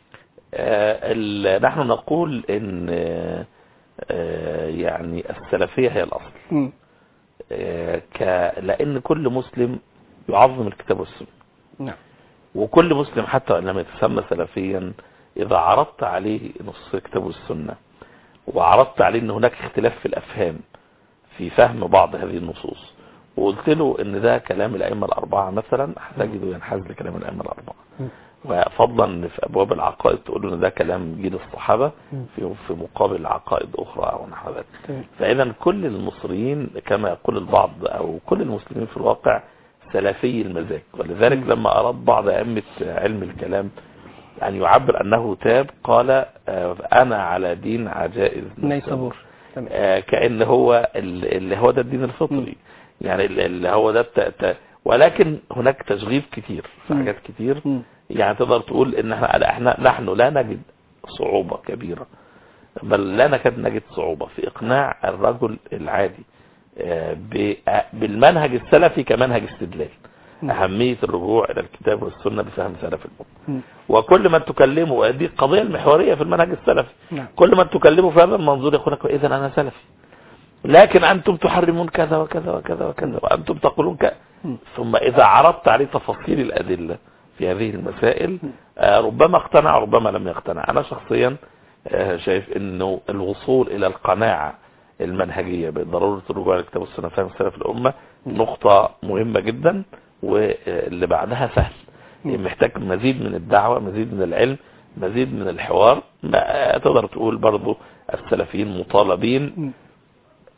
S2: آه نحن نقول ان آه يعني السلفية هي الاصل. م. آه لان كل مسلم يعظم الكتاب والسنة.
S1: نعم.
S2: وكل مسلم حتى ان لم يتسمى سلفيا إذا عرضت عليه نصوص الكتاب والسنة وعرضت عليه أن هناك اختلاف في الأفهام في فهم بعض هذه النصوص وقلت له أن ده كلام الأئمة الأربعة مثلا، هتجده ينحاز لكلام الأئمة الأربعة، وفضلا في أبواب العقائد تقول له أن ده كلام جيل الصحابة في في مقابل عقائد أخرى أو نحو ذلك. فإذا كل المصريين كما يقول البعض أو كل المسلمين في الواقع سلفي المزاج، ولذلك لما أراد بعض أئمة علم الكلام أن يعبر أنه تاب قال أنا على دين عجائز
S1: نيسابور،
S2: كأن هو اللي هو ده الدين الفطري، يعني اللي هو ده الت... ولكن هناك تشغيب كتير في حاجات كتير، يعني تقدر تقول ان احنا, احنا نحن لا نجد صعوبة كبيرة، بل لا نكاد نجد صعوبة في اقناع الرجل العادي بالمنهج السلفي كمنهج استدلال، أهمية الرجوع إلى الكتاب والسنة بفهم سلف الأمة. وكل ما تكلمه، ودي القضية المحورية في المنهج السلفي، كل ما تكلمه في هذا المنظور يقول لك إذا أنا سلفي، لكن أنتم تحرمون كذا وكذا وكذا وكذا وأنتم تقولون كذا. ثم إذا عرضت عليه تفاصيل الأدلة في هذه المسائل ربما اقتنع ربما لم يقتنع. أنا شخصيا شايف أنه الوصول إلى القناعة المنهجية بضرورة الرجوع إلى الكتاب والسنة فهم سلف الأمة نقطة مهمة جدا، واللي بعدها سهل. محتاج مزيد من الدعوة، مزيد من العلم، مزيد من الحوار. تقدر تقول برضو السلفيين مطالبين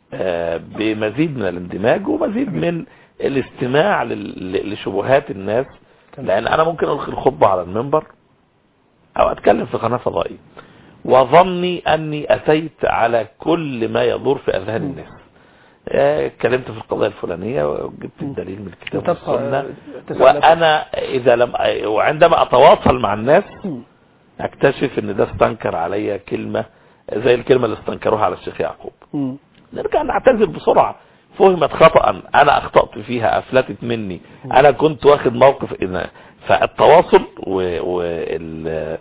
S2: بمزيد من الاندماج ومزيد من الاستماع لشبهات الناس. لان انا ممكن القي الخطبة على المنبر او اتكلم في قناة فضائية وظني اني اتيت على كل ما يدور في اذهان الناس. اتكلمت في القضايا الفلانية وجبت الدليل من الكتاب والسنة، وانا اذا لم وعندما اتواصل مع الناس اكتشف ان ده استنكر عليا كلمة زي الكلمة اللي استنكروها على الشيخ يعقوب. نرجع نعتذر بسرعة، فهمت خطأ، انا اخطأت فيها، افلتت مني، انا كنت واخد موقف. إن فالتواصل ورد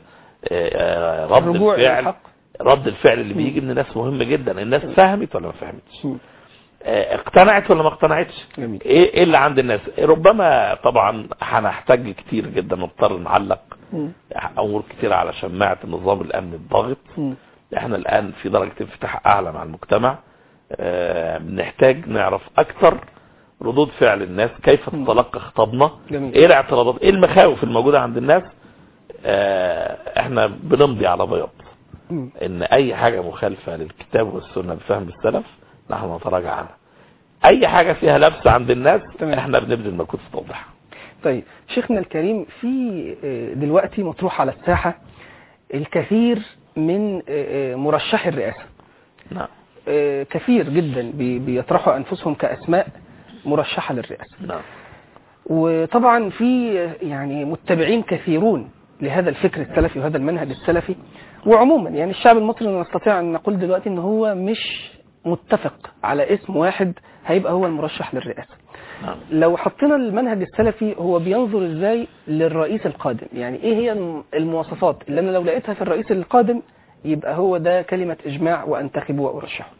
S2: الفعل رد الفعل اللي بيجي من الناس مهم جدا. الناس فهمت ولا ما فهمتش، اقتنعت ولا ما اقتنعتش، ايه اللي عند الناس. ربما طبعا هنحتاج كتير جدا، نضطر نعلق امور كتير على شماعة النظام الامني الضاغط. احنا الان في درجة انفتاح اعلى مع المجتمع، بنحتاج نعرف اكثر ردود فعل الناس، كيف تتلقى خطابنا، ايه الاعتراضات، ايه المخاوف الموجودة عند الناس. احنا بنمضي على بياض ان اي حاجة مخالفة للكتاب والسنة بفهم السلف نحن نتراجع عنها. اي حاجة فيها لبس عند الناس احنا بنبذل مجهود في توضيحها.
S1: طيب شيخنا الكريم، في دلوقتي مطروح على الساحة الكثير من مرشحي الرئاسة.
S2: نعم.
S1: كثير جدا بيطرحوا انفسهم كاسماء مرشحة للرئاسة.
S2: نعم.
S1: وطبعا في يعني متبعين كثيرون لهذا الفكر السلفي وهذا المنهج السلفي، وعموما يعني الشعب المصري نستطيع ان نقول دلوقتي ان هو مش متفق على اسم واحد هيبقى هو المرشح للرئاسة.
S2: نعم.
S1: لو حطينا المنهج السلفي هو بينظر ازاي للرئيس القادم، يعني ايه هي المواصفات اللي انا لو لقيتها في الرئيس القادم يبقى هو ده كلمة اجماع وانتخبه وارشحه؟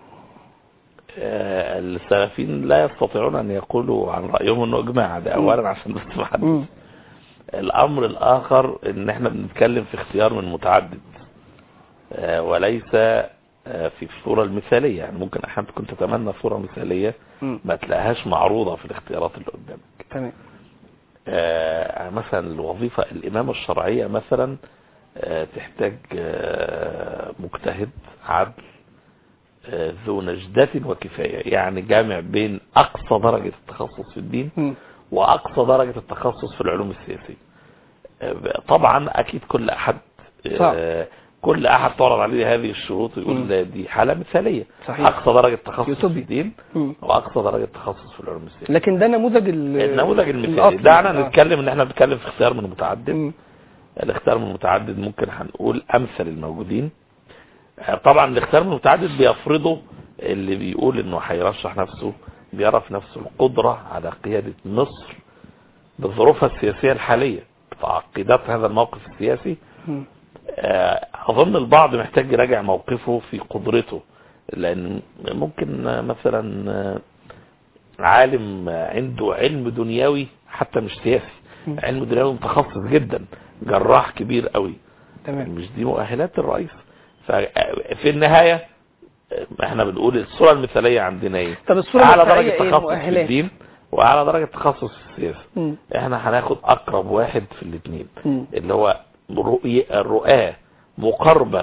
S2: آه السلفيين لا يستطيعون ان يقولوا عن رأيهم انه اجماع، ده اولا عشان بس محدث. الامر الاخر ان احنا بنتكلم في اختيار من متعدد، آه وليس في الصورة المثالية. يعني ممكن احيانا كنت تتمنى صورة مثالية ما تلاقيهاش معروضة في الاختيارات اللي قدامك.
S1: تمام.
S2: آه مثلا الوظيفة الامامة الشرعية مثلا آه تحتاج آه مجتهد عدل آه ذو نجدة وكفاية، يعني جامع بين اقصى درجة التخصص في الدين م. واقصى درجة التخصص في العلوم السياسية. آه طبعا اكيد كل احد آه كل احد تعرض عليه هذه الشروط يقول م. دي حالة مثالية.
S1: صحيح.
S2: اقصى درجة تخصص
S1: يوتوبي.
S2: في الدين
S1: م.
S2: واقصى درجة تخصص في العلوم السياسية.
S1: لكن ده نموذج
S2: النموذج المثالي. دعنا آه. نتكلم ان احنا بنتكلم في اختيار من متعدد. م. الاختيار من المتعدد ممكن هنقول امثل الموجودين. طبعا الاختيار من المتعدد بيفرضه اللي بيقول انه هيرشح نفسه بيرى في نفسه القدرة على قيادة مصر بظروفها السياسية الحالية، بتعقيدات هذا الموقف السياسي. م. اظن البعض محتاج يراجع موقفه في قدرته، لان ممكن مثلا عالم عنده علم دنيوي حتى مش سياسي، علم دنيوي متخصص جدا، جراح كبير قوي،
S1: تمام.
S2: مش دي مؤهلات الرئيس. ففي النهاية احنا بنقول الصورة المثالية عندنا ايه؟
S1: طب الصورة
S2: على درجة
S1: ايه
S2: تخصص في الدين وعلى درجة تخصص في السياسة.
S1: م.
S2: احنا هناخد اقرب واحد في الاثنين اللي هو الرؤية مقربة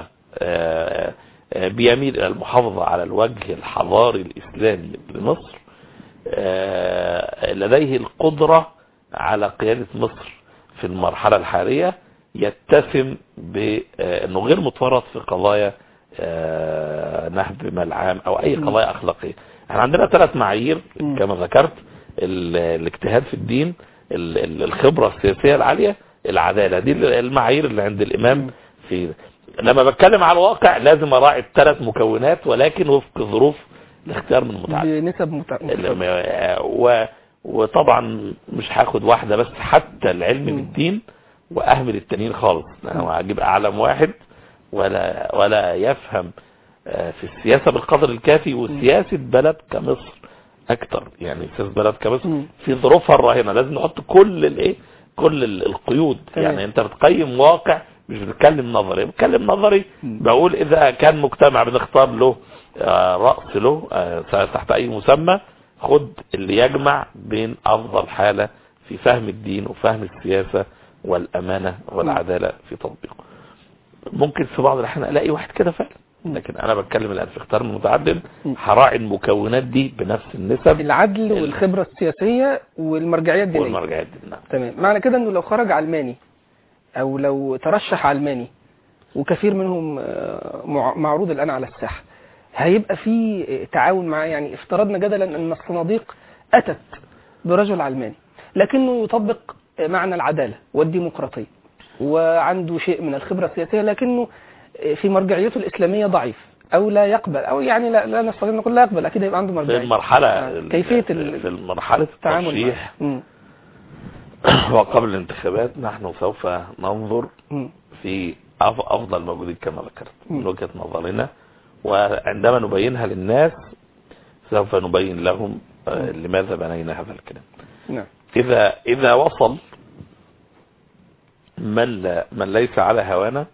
S2: بيميل الى المحافظة على الوجه الحضاري الاسلامي لمصر، لديه القدرة على قيادة مصر في المرحلة الحالية، يتسم بانه غير متورط في قضايا نهب مال عام او اي قضايا اخلاقية. احنا عندنا ثلاث معايير كما ذكرت: الاجتهاد في الدين، الخبرة السياسية العالية، العدالة. دي المعايير اللي عند الامام. في لما بتكلم على الواقع لازم اراعي الثلاث مكونات، ولكن وفق ظروف الاختيار من متعدد
S1: بنسب متعددة.
S2: و... وطبعا مش هاخد واحدة بس، حتى العلم بالدين واهمل التانيين خالص. انا هجيب اعلم واحد ولا ولا يفهم في السياسة بالقدر الكافي، وسياسة بلد كمصر اكتر. يعني سياسة بلد كمصر في ظروفها الراهنة لازم نحط كل الايه كل القيود. يعني انت بتقيم واقع، مش بتكلم نظري. بتكلم نظري بقول اذا كان مجتمع بنختار له رأس له تحت اي مسمى، خد اللي يجمع بين افضل حالة في فهم الدين وفهم السياسة والامانة والعدالة في تطبيقه. ممكن في بعض الاحيان الاقي واحد كده فعلا لكن انا بتكلم الان في اختيار متعدد هراعي المكونات دي بنفس النسب،
S1: العدل والخبرة السياسية والمرجعية الدينية.
S2: والمرجعية الدينية
S1: تمام. معنى كده انه لو خرج علماني او لو ترشح علماني وكثير منهم معروض الان على الساحة، هيبقى في تعاون معاه؟ يعني افترضنا جدلا ان الصناديق اتت برجل علماني لكنه يطبق معنى العدالة والديمقراطية وعنده شيء من الخبرة السياسية، لكنه في مرجعيته الإسلامية ضعيف أو لا يقبل، أو يعني لا, لا نستطيع أن نقول لا يقبل، أكيد هيبقى عنده مرجعية.
S2: في المرحلة
S1: آه. كيفية
S2: في المرحلة الترشيح وقبل الانتخابات نحن سوف ننظر م. في أفضل موجودين كما ذكرت من وجهة نظرنا، وعندما نبينها للناس سوف نبين لهم آه لماذا بنينا هذا الكلام.
S1: نعم.
S2: إذا إذا وصل من لا من ليس على هوانا،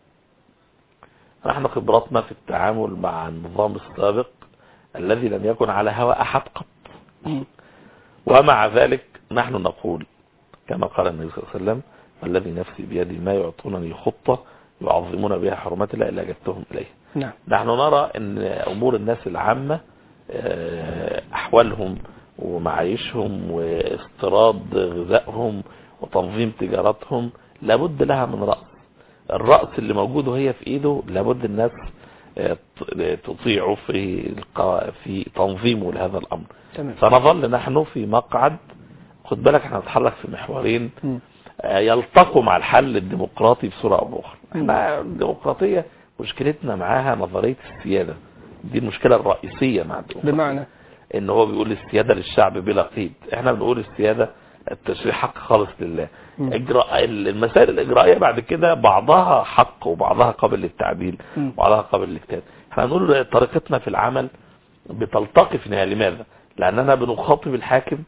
S2: نحن خبرتنا في التعامل مع النظام السابق الذي لم يكن على هوى أحد قط، ومع ذلك نحن نقول كما قال النبي صلى الله عليه وسلم: الذي نفسي بيدي ما يعطونني خطة يعظمون بها حرمات الله إلا جدتهم إليه.
S1: نعم.
S2: نحن نرى أن أمور الناس العامة أحوالهم ومعايشهم واستيراد غذائهم وتنظيم تجارتهم لابد لها من رأس. الرأس اللي موجود وهي في ايده لابد الناس تطيعه في في تنظيمه لهذا الامر.
S1: تمام.
S2: فنظل نحن في مقعد، خد بالك احنا نتحرك في محورين يلتقوا مع الحل الديمقراطي بصورة او باخرى. احنا الديمقراطية مشكلتنا معاها نظرية السيادة، دي المشكلة الرئيسية مع الديمقراطية،
S1: بمعنى
S2: ان هو بيقول السيادة للشعب بلا قيد، احنا بنقول السيادة التشريع حق خالص لله. إجراء المسائل الإجرائية بعد كده بعضها حق وبعضها قابل للتعديل وبعضها قابل للاجتهاد. احنا نقول طريقتنا في العمل بتلتقي في النهاية. لماذا؟ لأننا بنخاطب الحاكم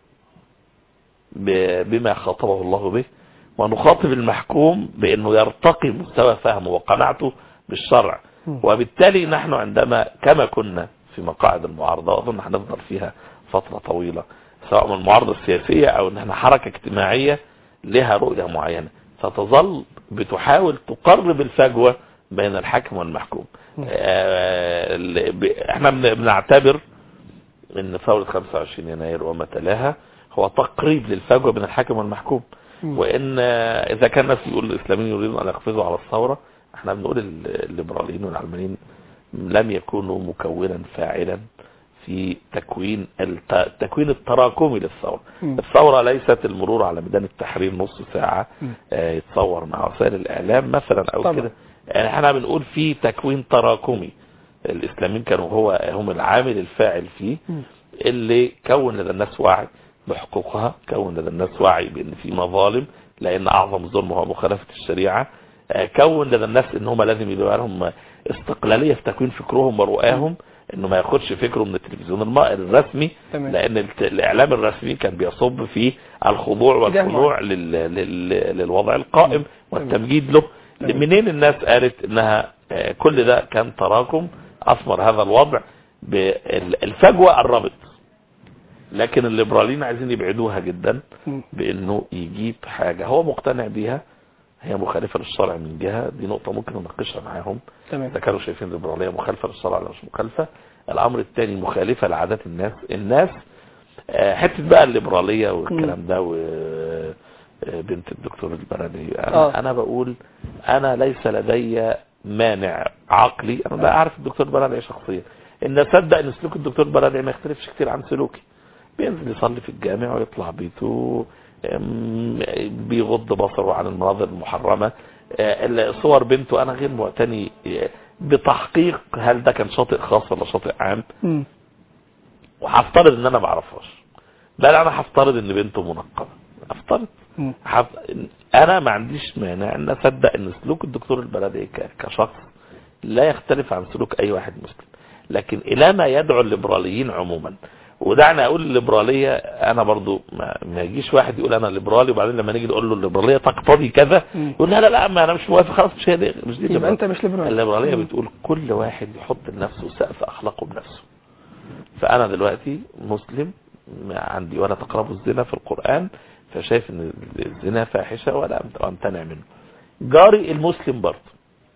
S2: بما خاطبه الله به، ونخاطب المحكوم بأنه يرتقي مستوى فهمه وقناعته بالشرع. وبالتالي نحن عندما كما كنا في مقاعد المعارضة، وأظن هنفضل فيها فترة طويلة، سواء من المعارضة السياسية أو أن احنا حركة اجتماعية لها رؤية معينة، فتظل بتحاول تقرب الفجوة بين الحاكم والمحكوم. احنا بنعتبر ان ثورة خمسة وعشرين يناير وما تلاها هو تقريب للفجوة بين الحاكم والمحكوم. وان اذا كان الناس يقول الاسلاميين يريدون ان يقفزوا على الثورة، احنا بنقول الليبراليين والعلمانيين لم يكونوا مكونا فاعلا في تكوين التكوين التراكمي للثورة. م. الثورة ليست المرور على ميدان التحرير نص ساعة اه يتصور مع وسائل الإعلام مثلا أو كده. يعني احنا بنقول في تكوين تراكمي، الإسلاميين كانوا هو هم العامل الفاعل فيه، م. اللي كون لدى الناس وعي بحقوقها، كون لدى الناس وعي بأن في مظالم لأن أعظم ظلم هو مخالفة الشريعة، اه كون لدى الناس ان هم لازم يبقى لهم استقلالية في تكوين فكرهم ورؤاهم، انه ما ياخدش فكره من التلفزيون الرسمي. تمام. لان الاعلام الرسمي كان بيصب في الخضوع والخضوع لل... لل... للوضع القائم والتمجيد له. تمام. منين الناس قالت انها كل ده كان تراكم اثمر هذا الوضع بالفجوة قربت، لكن الليبراليين عايزين يبعدوها جدا بانه يجيب حاجة هو مقتنع بيها هي مخالفة للشرع من جهة، دي نقطة ممكن نناقشها معاهم اذا كانوا شايفين الليبرالية مخالفة للشرع ولا مش مخالفة. الامر الثاني مخالفة لعادات الناس. الناس حتة بقى الليبرالية والكلام ده وبنت الدكتور البرادعي، انا, أنا بقول انا ليس لدي مانع عقلي، انا لا اعرف الدكتور البرادعي شخصيا، ان اصدق ان سلوك الدكتور البرادعي ما يختلفش كتير عن سلوكي. بينزل يصلي في الجامع ويطلع بيته، بيغض بصره عن المناظر المحرمة، صور بنته انا غير معتني بتحقيق هل ده كان شاطئ خاص ولا شاطئ عام، وهفترض ان انا ما اعرفهاش، بل انا هفترض ان بنته منقبة، افترض حف... انا ما عنديش مانع ان اصدق ان سلوك الدكتور البرادعي كشخص لا يختلف عن سلوك اي واحد مسلم. لكن الى ما يدعو الليبراليين عموما، ودعني اقول الليبراليه، انا برضو ما, ما يجيش واحد يقول انا ليبرالي وبعدين لما نيجي نقول له الليبراليه تقتضي كذا يقول لا لا لا ما انا مش موافق، خلاص مش هي دي، مش دي
S1: يبقى انت مش ليبرالي.
S2: الليبراليه بتقول كل واحد يحط لنفسه سقف اخلاقه بنفسه. فانا دلوقتي مسلم عندي ولا تقربوا الزنا في القرآن، فشايف ان الزنا فاحشه ولا امتنع منه. جاري المسلم برضه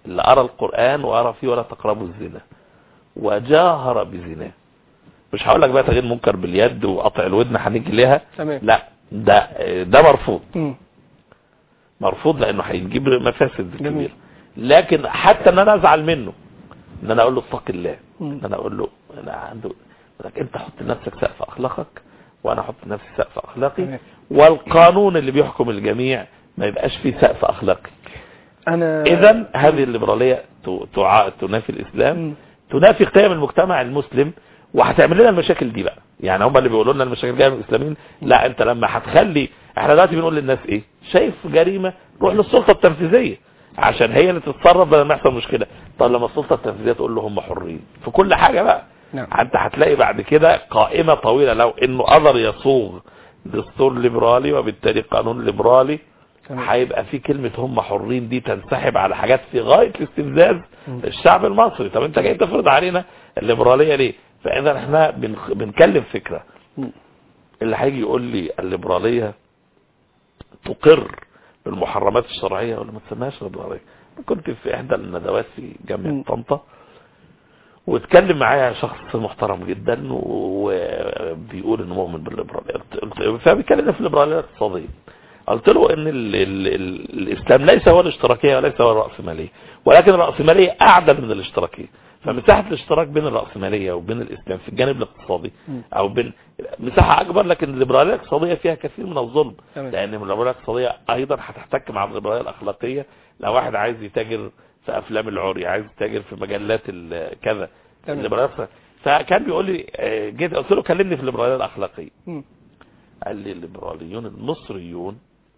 S2: اللي قرأ القرآن وقرأ فيه ولا تقربوا الزنا وجاهر بزنا، مش هقول لك بقى تغيير منكر باليد وقطع الودن هنيجي ليها، لا ده ده مرفوض م. مرفوض لانه هيجيب مفاسد كبيره. لكن حتى ان انا ازعل منه، ان انا اقول له اتق الله، ان انا اقول له انا عنده لك انت حط لنفسك سقف اخلاقك وانا احط لنفسي سقف اخلاقي، والقانون اللي بيحكم الجميع ما يبقاش فيه سقف اخلاقي. انا اذا هذه الليبراليه تنافي الاسلام، م. تنافي قيم المجتمع المسلم، وهتعمل لنا المشاكل دي بقى. يعني هم اللي بيقولوا لنا المشاكل جايه من الاسلاميين، لا انت لما هتخلي، احنا دلوقتي بنقول للناس ايه؟ شايف جريمه روح للسلطه التنفيذيه عشان هي اللي تتصرف بدل ما يحصل مشكله. طب لما السلطه التنفيذيه تقول له هم حرين في كل حاجه بقى، نعم. انت هتلاقي بعد كده قائمه طويله لو انه قدر يصوغ دستور ليبرالي وبالتالي قانون ليبرالي، هيبقى في كلمه هم حرين دي تنسحب على حاجات في غايه الاستفزاز الشعب المصري. طب انت جاي تفرض علينا الليبراليه ليه؟ فاذا احنا بنكلم فكره. اللي هيجي يقول لي الليبراليه تقر بالمحرمات الشرعيه ولا ما تسميهاش ليبراليه. كنت في احدى الندوات في جامعه طنطا واتكلم معايا شخص محترم جدا وبيقول انه مؤمن بالليبراليه، فبيتكلم في الليبراليه الاقتصاديه. قلت له ان ال ال ال الاسلام ليس هو الاشتراكيه وليس هو الراسماليه، ولكن الراسماليه اعدل من الاشتراكيه. فمساحه الاشتراك بين الراسماليه وبين الاسلام في الجانب الاقتصادي او بين مساحه اكبر، لكن الليبراليه الاقتصاديه فيها كثير من الظلم، لان الليبراليه الاقتصاديه ايضا هتحتك مع الليبراليه الاخلاقيه. لو واحد عايز يتاجر في افلام العري، عايز يتاجر في مجلات كذا، الليبراليه. فكان بيقول لي، جيت قلت له كلمني في الليبراليه الاخلاقيه. قال لي الليبراليون المصريون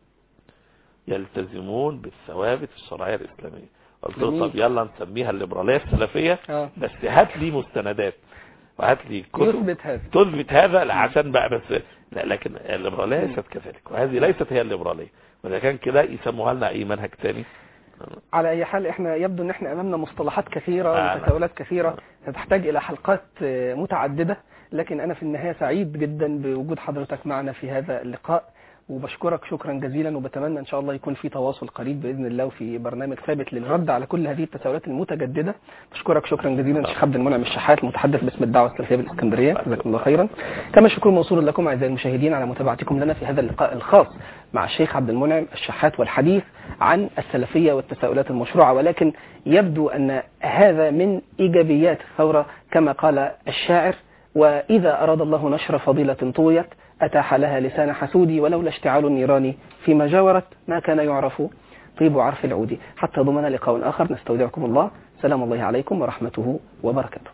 S2: يلتزمون بالثوابت الشرعيه الاسلاميه. قلت له طب يلا نسميها الليبراليه السلفيه، آه. بس هات لي مستندات وهات لي كتب تثبت هذا تثبت هذا عشان بقى بس. لا، لكن الليبراليه ليست كذلك، وهذه ليست هي الليبراليه، واذا كان كده يسموها لنا اي منهج ثاني.
S1: على اي حال احنا يبدو ان احنا امامنا مصطلحات كثيره آه وتساؤلات كثيره تحتاج الى حلقات متعدده، لكن انا في النهايه سعيد جدا بوجود حضرتك معنا في هذا اللقاء، وبشكرك شكرا جزيلا، وبتمنى ان شاء الله يكون في تواصل قريب باذن الله وفي برنامج ثابت للرد على كل هذه التساؤلات المتجدده. بشكرك شكرا جزيلا الشيخ عبد المنعم الشحات المتحدث باسم الدعوه السلفيه بالاسكندريه، جزاكم الله خيرا. كما الشكر موصول لكم اعزائي المشاهدين على متابعتكم لنا في هذا اللقاء الخاص مع الشيخ عبد المنعم الشحات والحديث عن السلفيه والتساؤلات المشروعه، ولكن يبدو ان هذا من ايجابيات الثوره كما قال الشاعر: واذا اراد الله نشر فضيله طويت أتاح لها لسان حسودي، ولولا اشتعال النيران فيما جاورت ما كان يعرف طيب عرف العود. حتى ضمن لقاء آخر نستودعكم الله، سلام الله عليكم ورحمته وبركاته.